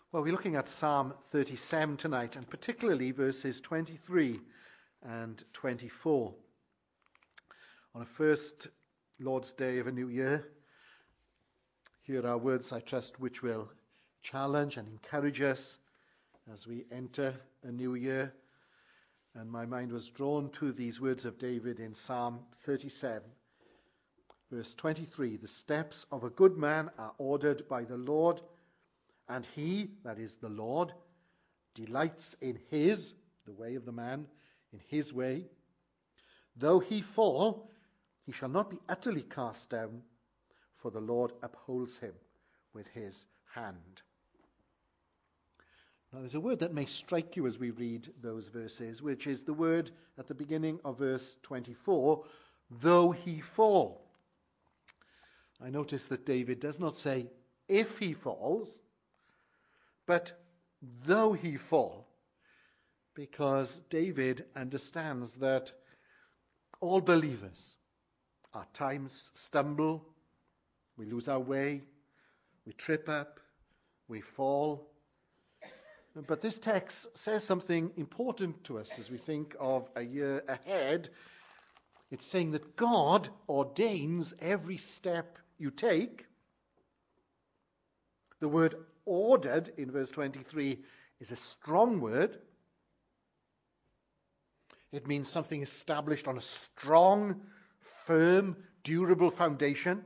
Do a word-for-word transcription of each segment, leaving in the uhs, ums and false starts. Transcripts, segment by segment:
Well, we're looking at Psalm thirty-seven tonight, and particularly verses twenty-three and twenty-four. On the first Lord's Day of a new year, here are words, I trust, which will challenge and encourage us as we enter a new year. And my mind was drawn to these words of David in Psalm thirty-seven, verse twenty-three. The steps of a good man are ordered by the Lord, and he, that is the Lord, delights in his, the way of the man, in his way. Though he fall, he shall not be utterly cast down, for the Lord upholds him with his hand. Now there's a word that may strike you as we read those verses, which is the word at the beginning of verse twenty-four, though he fall. I notice that David does not say, if he falls, but though he fall, because David understands that all believers at times stumble, we lose our way, we trip up, we fall. But this text says something important to us as we think of a year ahead. It's saying that God ordains every step you take. The word ordered in verse twenty-three is a strong word. It means something established on a strong, firm, durable foundation.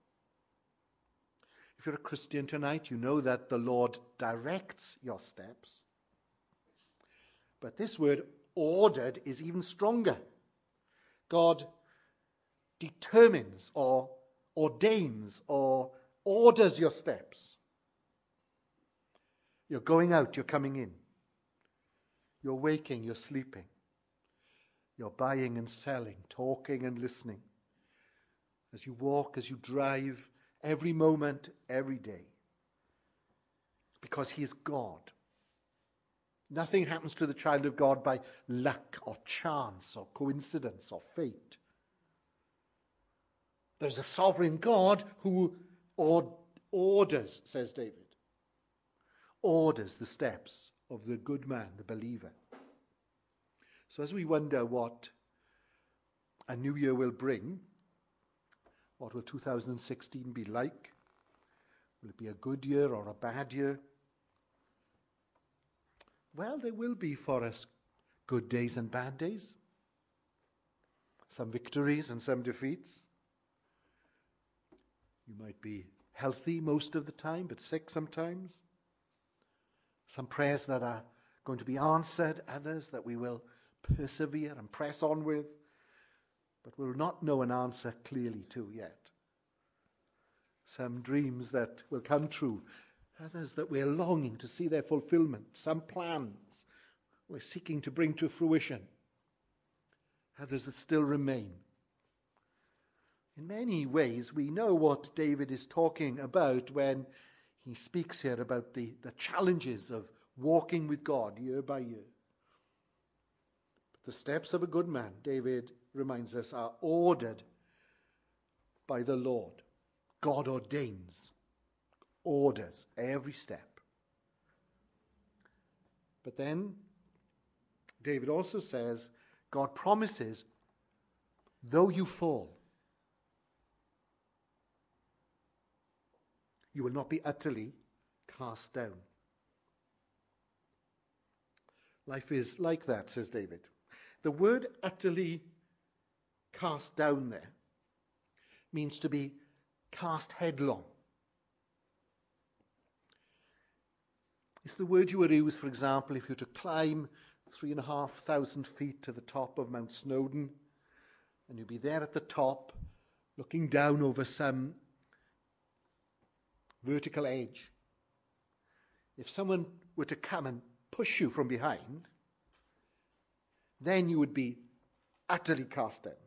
If you're a Christian tonight, you know that the Lord directs your steps. But this word ordered is even stronger. God determines or ordains or orders your steps. You're going out, you're coming in. You're waking, you're sleeping. You're buying and selling, talking and listening. As you walk, as you drive, every moment, every day. Because he is God. Nothing happens to the child of God by luck or chance or coincidence or fate. There's a sovereign God who orders, says David, orders the steps of the good man, the believer. So as we wonder what a new year will bring, what will two thousand sixteen be like? Will it be a good year or a bad year? Well, there will be for us good days and bad days. Some victories and some defeats. You might be healthy most of the time, but sick sometimes. Some prayers that are going to be answered, others that we will persevere and press on with, but will not know an answer clearly to yet. Some dreams that will come true, others that we're longing to see their fulfillment, some plans we're seeking to bring to fruition, others that still remain. In many ways, we know what David is talking about when he speaks here about the, the challenges of walking with God year by year. The steps of a good man, David reminds us, are ordered by the Lord. God ordains, orders every step. But then David also says, God promises, though you fall, you will not be utterly cast down. Life is like that, says David. The word utterly cast down there means to be cast headlong. It's the word you would use, for example, if you were to climb three and a half thousand feet to the top of Mount Snowdon, and you'd be there at the top, looking down over some vertical edge. If someone were to come and push you from behind, then you would be utterly cast down.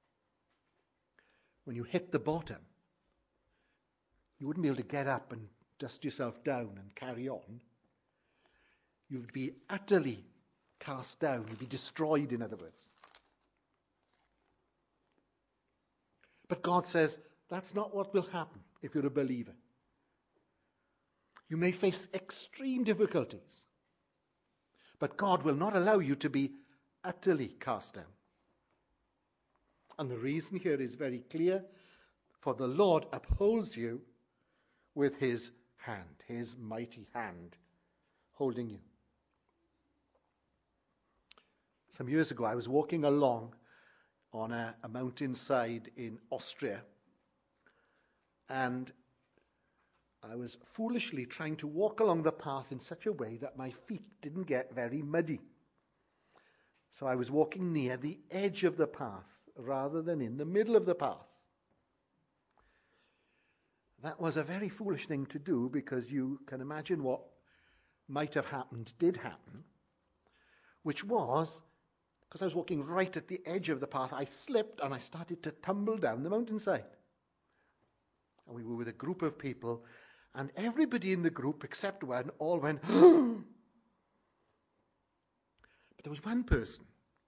When you hit the bottom, you wouldn't be able to get up and dust yourself down and carry on. You would be utterly cast down. You'd be destroyed, in other words. But God says that's not what will happen if you're a believer. You may face extreme difficulties, but God will not allow you to be utterly cast down. And the reason here is very clear. For the Lord upholds you with his hand, his mighty hand holding you. Some years ago, I was walking along on a, a mountainside in Austria, and I was foolishly trying to walk along the path in such a way that my feet didn't get very muddy. So I was walking near the edge of the path rather than in the middle of the path. That was a very foolish thing to do, because you can imagine what might have happened did happen, which was, because I was walking right at the edge of the path, I slipped and I started to tumble down the mountainside. And we were with a group of people, and everybody in the group except one all went, but there was one person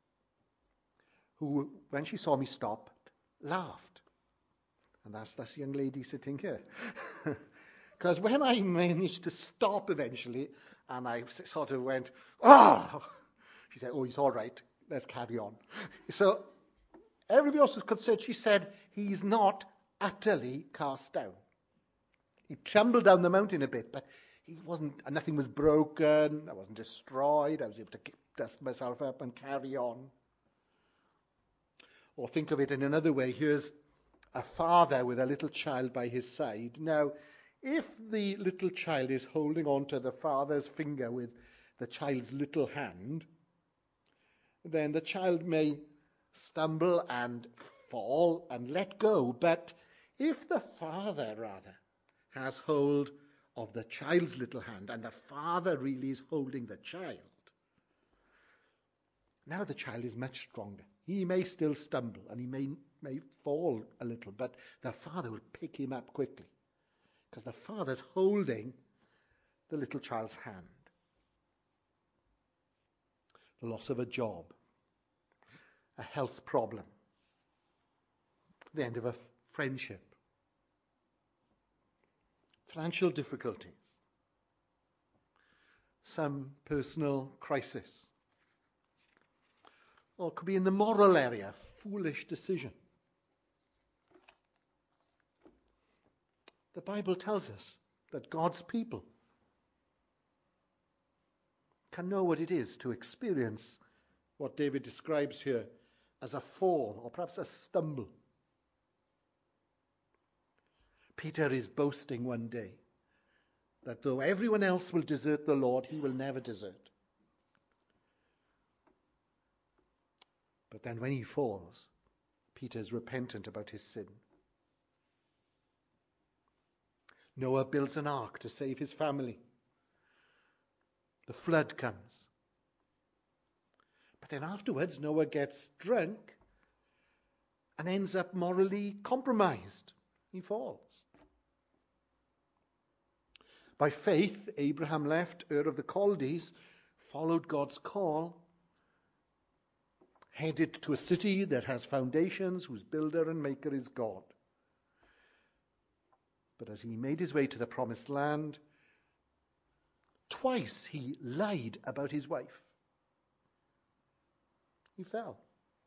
who, when she saw me stop, laughed. And that's this young lady sitting here. Because when I managed to stop eventually, and I sort of went, ah, she said, oh, he's all right, let's carry on. So everybody else was concerned. She said, he's not utterly cast down. He tumbled down the mountain a bit, but he wasn't, nothing was broken, I wasn't destroyed, I was able to dust myself up and carry on. Or think of it in another way. Here's a father with a little child by his side. Now, if the little child is holding on to the father's finger with the child's little hand, then the child may stumble and fall and let go. But if the father, rather, has hold of the child's little hand, and the father really is holding the child, now the child is much stronger. He may still stumble and he may, may fall a little, but the father will pick him up quickly, because the father's holding the little child's hand. The loss of a job, a health problem, the end of a friendship, financial difficulties, some personal crisis, or it could be in the moral area, foolish decision. The Bible tells us that God's people can know what it is to experience what David describes here as a fall, or perhaps a stumble. Peter is boasting one day that though everyone else will desert the Lord, he will never desert. But then when he falls, Peter's repentant about his sin. Noah builds an ark to save his family. The flood comes. But then afterwards, Noah gets drunk and ends up morally compromised. He falls. By faith, Abraham left Ur of the Chaldees, followed God's call, headed to a city that has foundations, whose builder and maker is God. But as he made his way to the promised land, twice he lied about his wife. He fell.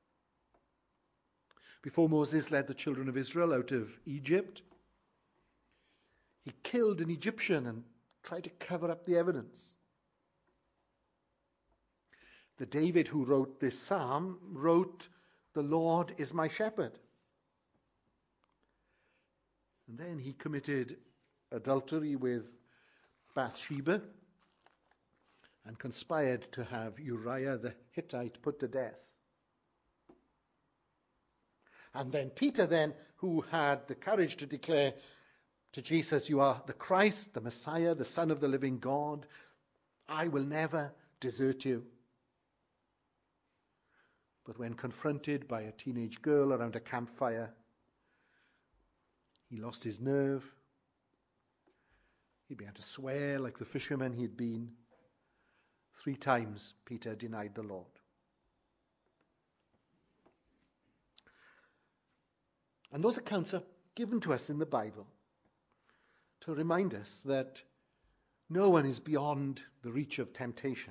Before Moses led the children of Israel out of Egypt, he killed an Egyptian and tried to cover up the evidence. The David who wrote this psalm wrote, "The Lord is my shepherd." And then he committed adultery with Bathsheba and conspired to have Uriah the Hittite put to death. And then Peter then, who had the courage to declare to Jesus, "You are the Christ, the Messiah, the Son of the living God. I will never desert you." But when confronted by a teenage girl around a campfire, he lost his nerve. He began to swear like the fisherman he had been. Three times Peter denied the Lord. And those accounts are given to us in the Bible to remind us that No one is beyond the reach of temptation.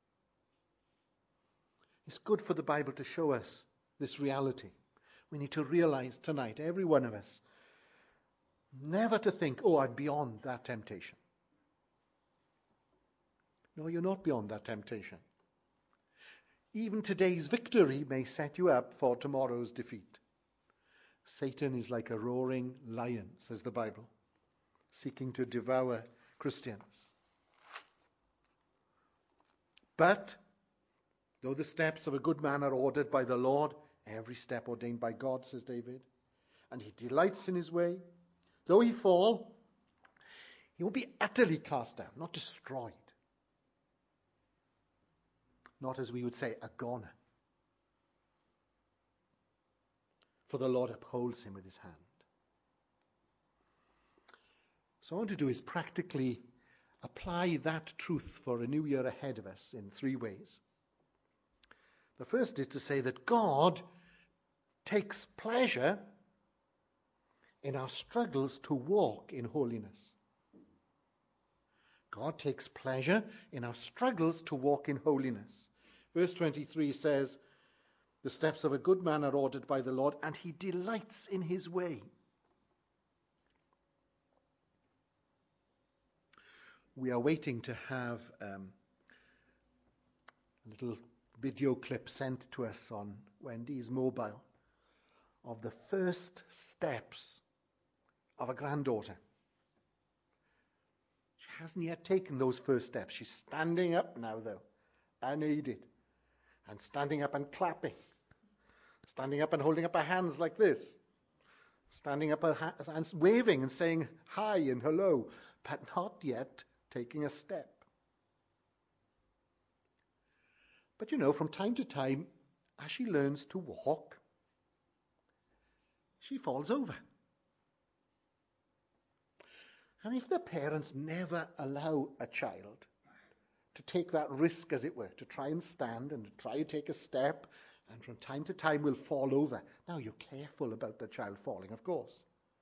It's good for the Bible to show us this reality. We need to realize tonight, every one of us, never to think, oh, I'm beyond that temptation. No, you're not beyond that temptation. Even today's victory may set you up for tomorrow's defeat. Satan is like a roaring lion, says the Bible, seeking to devour Christians. But, though the steps of a good man are ordered by the Lord, every step ordained by God, says David, and he delights in his way, though he fall, he will be utterly cast down, not destroyed. Not, as we would say, a goner. For the Lord upholds him with his hand. So what I want to do is practically apply that truth for a new year ahead of us in three ways. The first is to say that God takes pleasure in our struggles to walk in holiness. God takes pleasure in our struggles to walk in holiness. Verse twenty-three says, the steps of a good man are ordered by the Lord, and he delights in his way. We are waiting to have um, a little video clip sent to us on Wendy's mobile of the first steps of a granddaughter. She hasn't yet taken those first steps. She's standing up now, though, unaided, and standing up and clapping, standing up and holding up her hands like this, standing up and waving and saying hi and hello, but not yet taking a step. But you know, from time to time, as she learns to walk, she falls over. And if the parents never allow a child to take that risk, as it were, to try and stand and to try to take a step, and from time to time will fall over. Now, you're careful about the child falling, of course.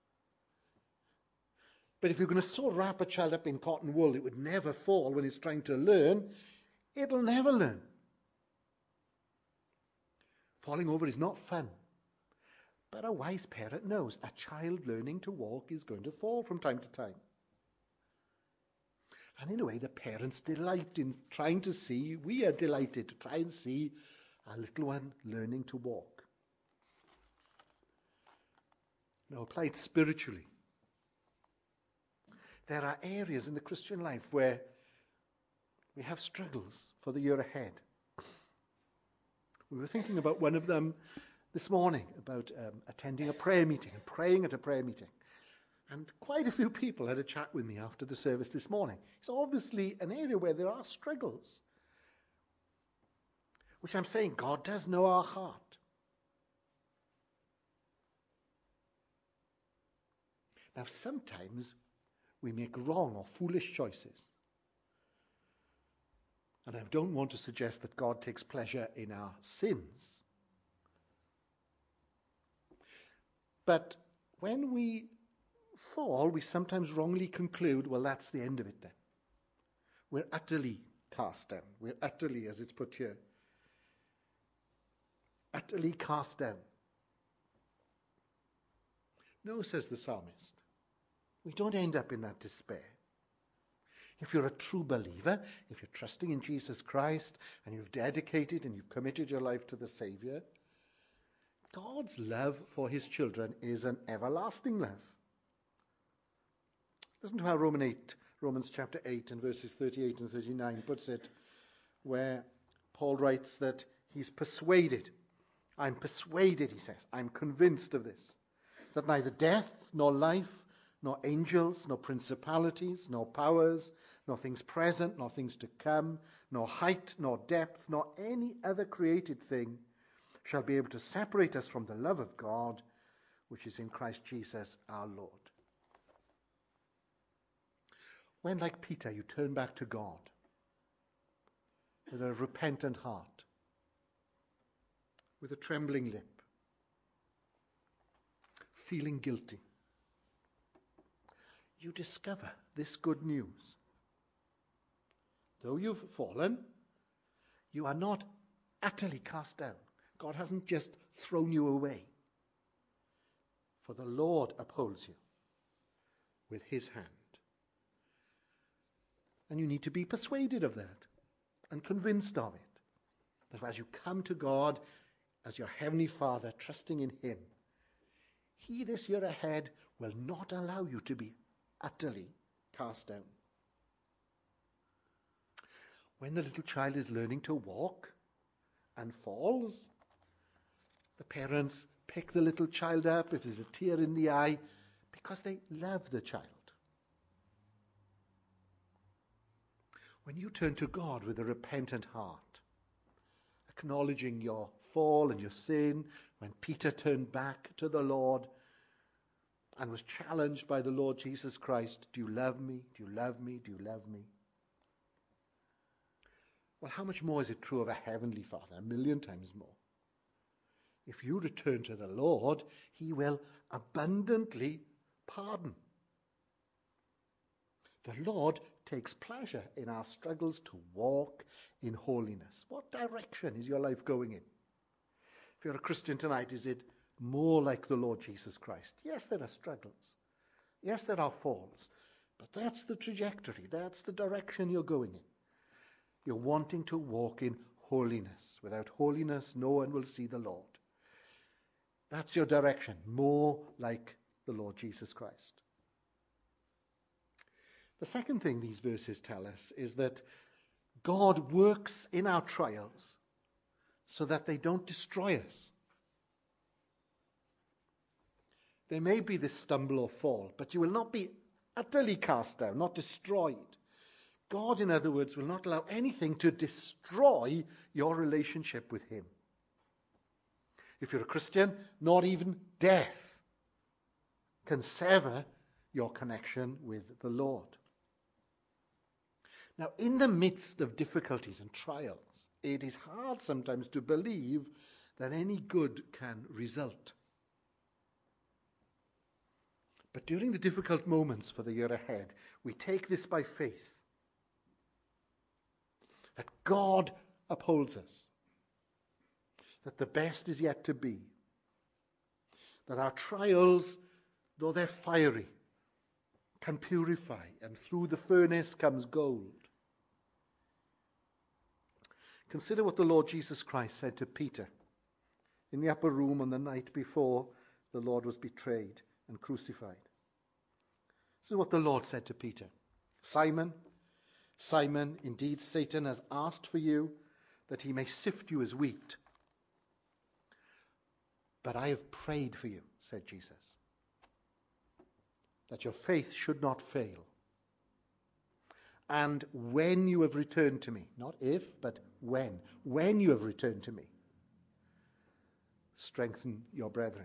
But if you're going to so wrap a child up in cotton wool, it would never fall when it's trying to learn, it'll never learn. Falling over is not fun. But a wise parent knows a child learning to walk is going to fall from time to time. And in a way, the parents delight in trying to see, we are delighted to try and see our little one learning to walk. Now, applied spiritually, there are areas in the Christian life where we have struggles for the year ahead. We were thinking about one of them this morning, about um, attending a prayer meeting and praying at a prayer meeting. And quite a few people had a chat with me after the service this morning. It's obviously an area where there are struggles, which I'm saying God does know our heart. Now, sometimes we make wrong or foolish choices. And I don't want to suggest that God takes pleasure in our sins. But when we fall, we sometimes wrongly conclude, well, that's the end of it then. We're utterly cast down. We're utterly, as it's put here, utterly cast down. No, says the psalmist, we don't end up in that despair. If you're a true believer, if you're trusting in Jesus Christ, and you've dedicated and you've committed your life to the Savior, God's love for his children is an everlasting love. Listen to how Romans eight, Romans chapter eight and verses thirty-eight and thirty-nine puts it, where Paul writes that he's persuaded. I'm persuaded, he says, I'm convinced of this, that neither death nor life, nor angels, nor principalities, nor powers, nor things present, nor things to come, nor height, nor depth, nor any other created thing shall be able to separate us from the love of God, which is in Christ Jesus our Lord. When, like Peter, you turn back to God with a repentant heart, with a trembling lip, feeling guilty, you discover this good news, though you've fallen, you are not utterly cast down. God hasn't just thrown you away. For the Lord upholds you with his hand. And you need to be persuaded of that and convinced of it. That as you come to God as your heavenly Father, trusting in him, he this year ahead will not allow you to be utterly cast down. When the little child is learning to walk and falls, the parents pick the little child up if there's a tear in the eye because they love the child. When you turn to God with a repentant heart, acknowledging your fall and your sin, when Peter turned back to the Lord and was challenged by the Lord Jesus Christ, do you love me? Do you love me? Do you love me? Well, how much more is it true of a heavenly Father? A million times more. If you return to the Lord, he will abundantly pardon. The Lord takes pleasure in our struggles to walk in holiness. What direction is your life going in? If you're a Christian tonight, is it more like the Lord Jesus Christ? Yes, there are struggles. Yes, there are falls. But that's the trajectory. That's the direction you're going in. You're wanting to walk in holiness. Without holiness, no one will see the Lord. That's your direction, more like the Lord Jesus Christ. The second thing these verses tell us is that God works in our trials so that they don't destroy us. There may be this stumble or fall, but you will not be utterly cast down, not destroyed. God, in other words, will not allow anything to destroy your relationship with him. If you're a Christian, not even death can sever your connection with the Lord. Now, in the midst of difficulties and trials, it is hard sometimes to believe that any good can result. But during the difficult moments for the year ahead, we take this by faith. That God upholds us. That the best is yet to be. That our trials, though they're fiery, can purify, and through the furnace comes gold. Consider what the Lord Jesus Christ said to Peter in the upper room on the night before the Lord was betrayed and crucified. This is what the Lord said to Peter. Simon, Simon, indeed Satan has asked for you that he may sift you as wheat. But I have prayed for you, said Jesus, that your faith should not fail. And when you have returned to me, not if, but when, when you have returned to me, strengthen your brethren.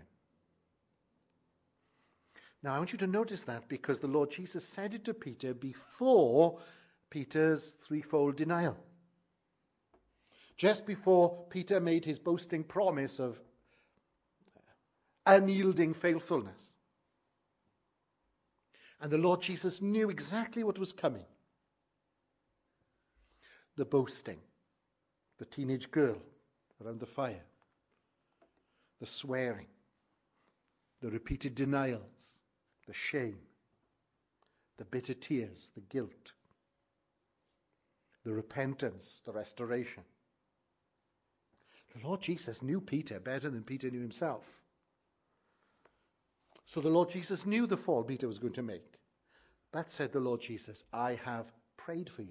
Now, I want you to notice that because the Lord Jesus said it to Peter before Peter's threefold denial. Just before Peter made his boasting promise of unyielding faithfulness. And the Lord Jesus knew exactly what was coming. The boasting, the teenage girl around the fire, the swearing, the repeated denials, the shame, the bitter tears, the guilt, the repentance, the restoration. The Lord Jesus knew Peter better than Peter knew himself. So the Lord Jesus knew the fall Peter was going to make. But said the Lord Jesus, I have prayed for you.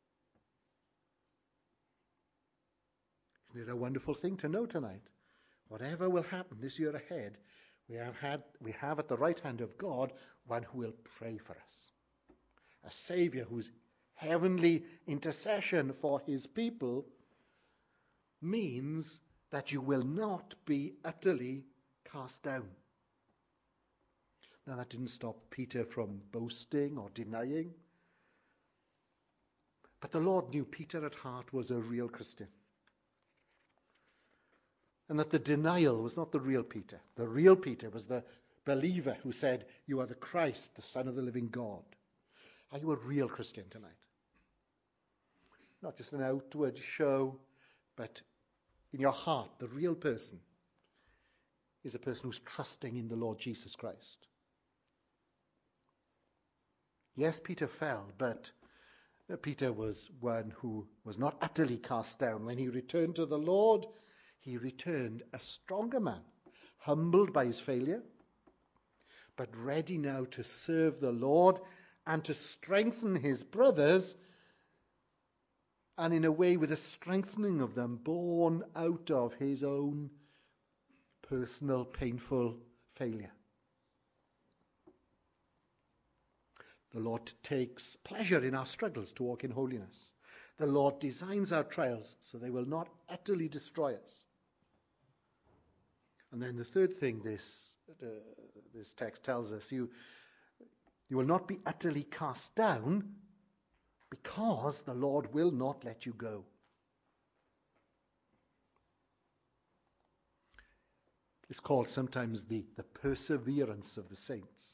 Isn't it a wonderful thing to know tonight? Whatever will happen this year ahead, we have had, we have at the right hand of God one who will pray for us. A Savior whose heavenly intercession for his people means that you will not be utterly cast down. Now, that didn't stop Peter from boasting or denying. But the Lord knew Peter at heart was a real Christian. And that the denial was not the real Peter. The real Peter was the believer who said, you are the Christ, the Son of the living God. Are you a real Christian tonight? Not just an outward show, but in your heart, the real person is a person who's trusting in the Lord Jesus Christ. Yes, Peter fell, but Peter was one who was not utterly cast down. When he returned to the Lord, he returned a stronger man, humbled by his failure, but ready now to serve the Lord and to strengthen his brothers, and in a way with a strengthening of them born out of his own personal, painful failure. The Lord takes pleasure in our struggles to walk in holiness. The Lord designs our trials so they will not utterly destroy us. And then the third thing this, uh, this text tells us, you, you will not be utterly cast down because the Lord will not let you go. It's called sometimes the, the perseverance of the saints.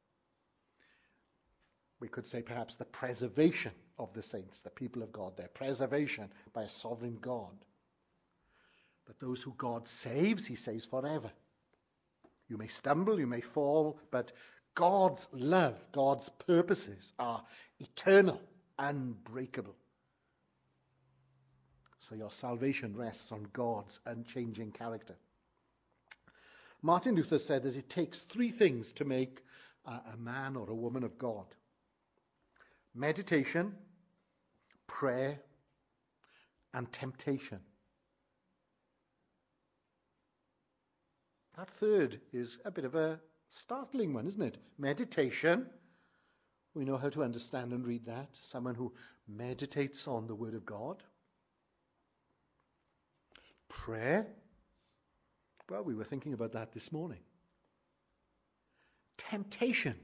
We could say perhaps the preservation of the saints, the people of God, their preservation by a sovereign God. But those who God saves, he saves forever. You may stumble, you may fall, but God's love, God's purposes are eternal, unbreakable. So your salvation rests on God's unchanging character. Martin Luther said that it takes three things to make a, a man or a woman of God: meditation, prayer, and temptation. That third is a bit of a startling one, isn't it? Meditation. We know how to understand and read that. Someone who meditates on the Word of God. Prayer. Well, we were thinking about that this morning. Temptation.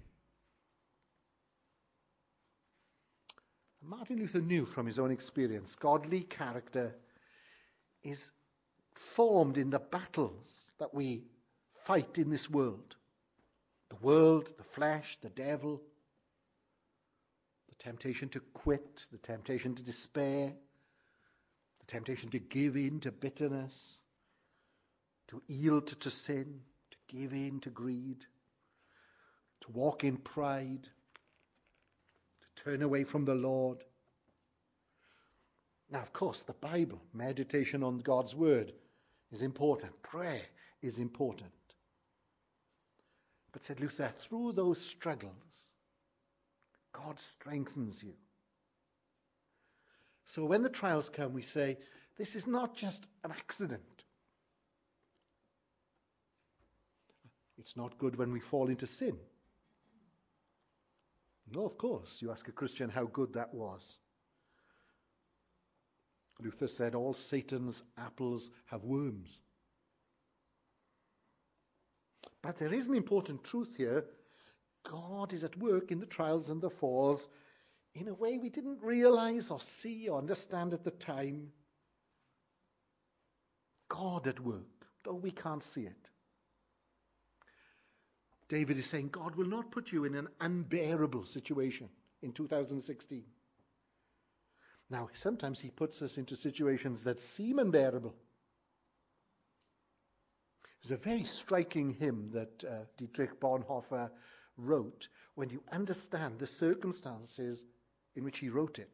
Martin Luther knew from his own experience, godly character is formed in the battles that we fight in this world. The world, the flesh, the devil, the temptation to quit, the temptation to despair, the temptation to give in to bitterness, to yield to sin, to give in to greed, to walk in pride, to turn away from the Lord. Now, of course, the Bible, meditation on God's word, is important. Prayer is important. But, said Luther, through those struggles, God strengthens you. So when the trials come, we say, this is not just an accident. It's not good when we fall into sin. No, of course, you ask a Christian how good that was. Luther said all Satan's apples have worms. But there is an important truth here. God is at work in the trials and the falls in a way we didn't realize or see or understand at the time. God at work, though we can't see it. David is saying God will not put you in an unbearable situation in two thousand sixteen. Now, sometimes he puts us into situations that seem unbearable. There's a very striking hymn that uh, Dietrich Bonhoeffer wrote when you understand the circumstances in which he wrote it.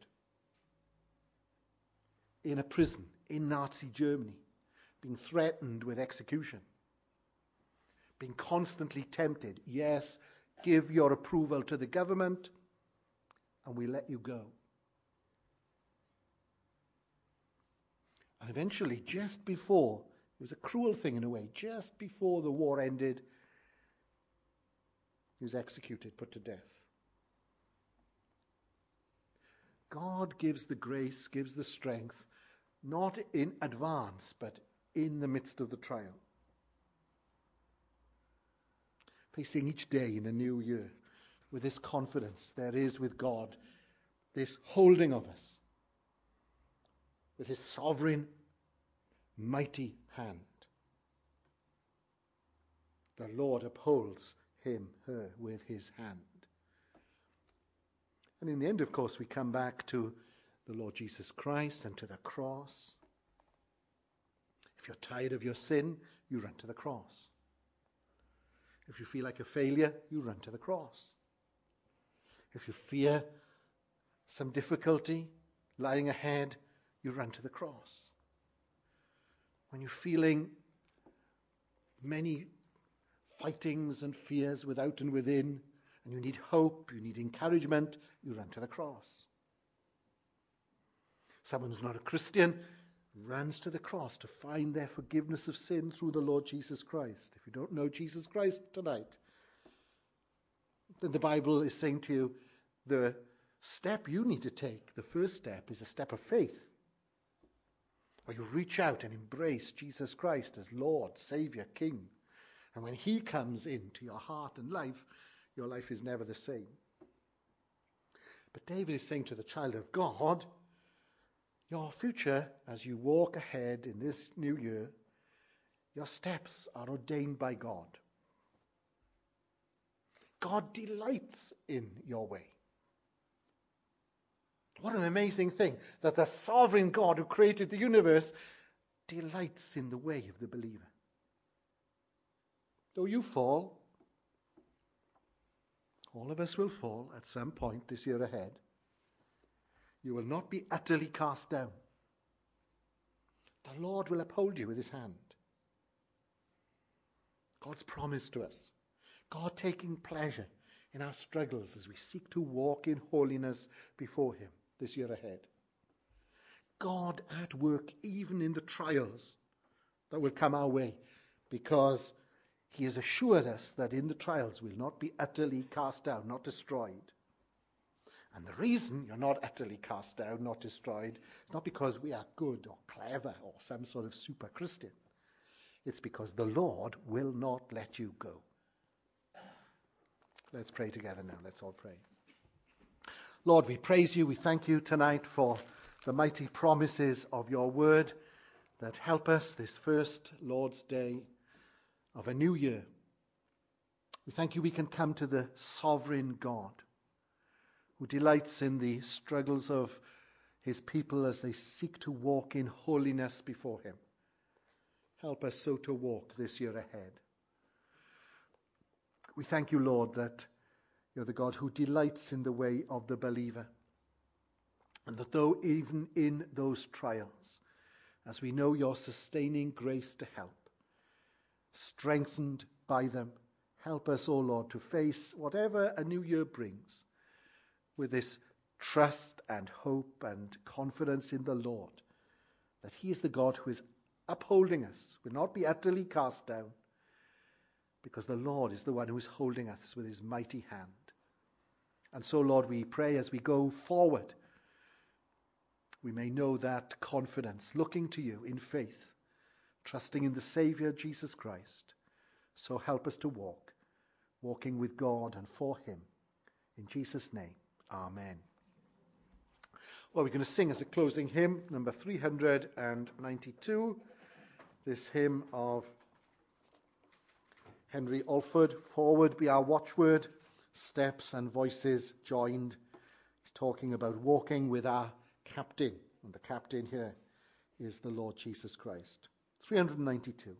In a prison, in Nazi Germany, being threatened with execution, being constantly tempted. Yes, give your approval to the government and we let you go. And eventually, just before, it was a cruel thing in a way, just before the war ended, he was executed, put to death. God gives the grace, gives the strength, not in advance, but in the midst of the trial. Facing each day in a new year with this confidence there is with God, this holding of us with his sovereign, mighty hand. The Lord upholds him, her, with his hand. And in the end, of course, we come back to the Lord Jesus Christ and to the cross. If you're tired of your sin, you run to the cross. If you feel like a failure, you run to the cross. If you fear some difficulty lying ahead, you run to the cross. When you're feeling many fightings and fears without and within, and you need hope, you need encouragement, you run to the cross. Someone who's not a Christian runs to the cross to find their forgiveness of sin through the Lord Jesus Christ. If you don't know Jesus Christ tonight, then the Bible is saying to you, the step you need to take, the first step, is a step of faith, where you reach out and embrace Jesus Christ as Lord, Savior, King. And when he comes into your heart and life, your life is never the same. But David is saying to the child of God, your future, as you walk ahead in this new year, your steps are ordained by God. God delights in your way. What an amazing thing that the sovereign God who created the universe delights in the way of the believer. Though you fall, all of us will fall at some point this year ahead, you will not be utterly cast down. The Lord will uphold you with his hand. God's promise to us. God taking pleasure in our struggles as we seek to walk in holiness before him this year ahead. God at work even in the trials that will come our way, because he has assured us that in the trials we'll not be utterly cast down, not destroyed. And the reason you're not utterly cast down, not destroyed, is not because we are good or clever or some sort of super Christian. It's because the Lord will not let you go. Let's pray together now. Let's all pray. Lord, we praise you. We thank you tonight for the mighty promises of your word that help us this first Lord's Day of a new year. We thank you we can come to the sovereign God who delights in the struggles of his people as they seek to walk in holiness before him. Help us so to walk this year ahead. We thank you, Lord, that you're the God who delights in the way of the believer. And that though even in those trials, as we know your sustaining grace to help, strengthened by them, help us, O Lord, to face whatever a new year brings with this trust and hope and confidence in the Lord, that he is the God who is upholding us, will not be utterly cast down, because the Lord is the one who is holding us with his mighty hand. And so, Lord, we pray as we go forward, we may know that confidence, looking to you in faith, trusting in the Savior, Jesus Christ. So help us to walk, walking with God and for him. In Jesus' name, amen. Well, we're going to sing as a closing hymn, number three hundred ninety-two, this hymn of Henry Alford, Forward Be Our Watchword, Steps and Voices Joined. He's talking about walking with our captain, and the captain here is the Lord Jesus Christ. three hundred ninety-two.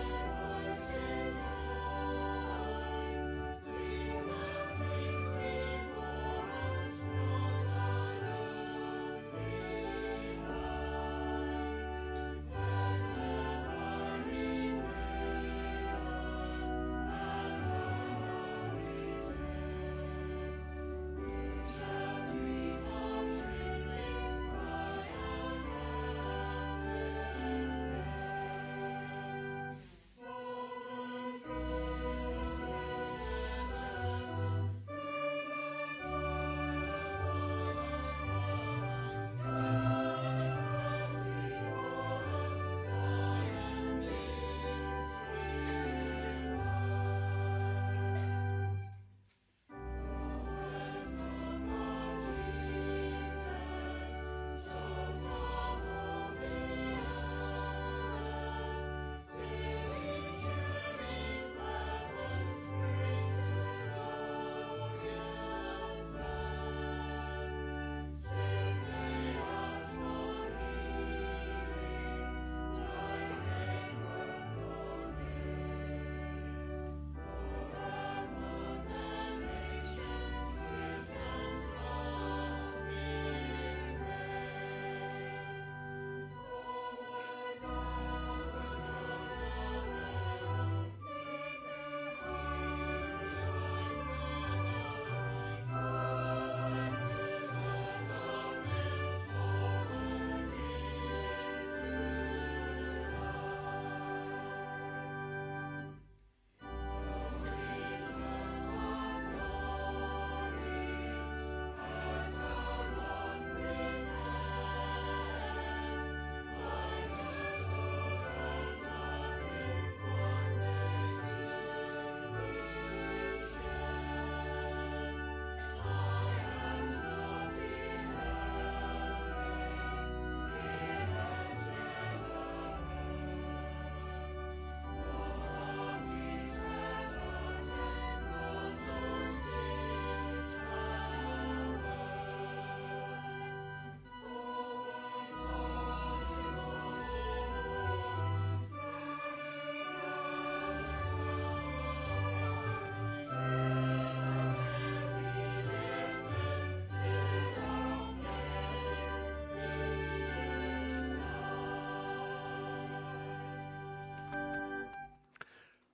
Sing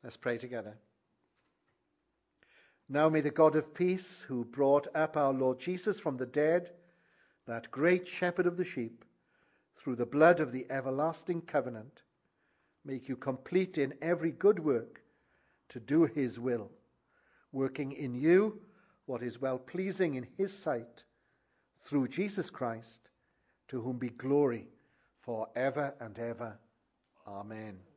Let's pray together. Now may the God of peace, who brought up our Lord Jesus from the dead, that great shepherd of the sheep, through the blood of the everlasting covenant, make you complete in every good work to do his will, working in you what is well-pleasing in his sight, through Jesus Christ, to whom be glory for ever and ever. Amen.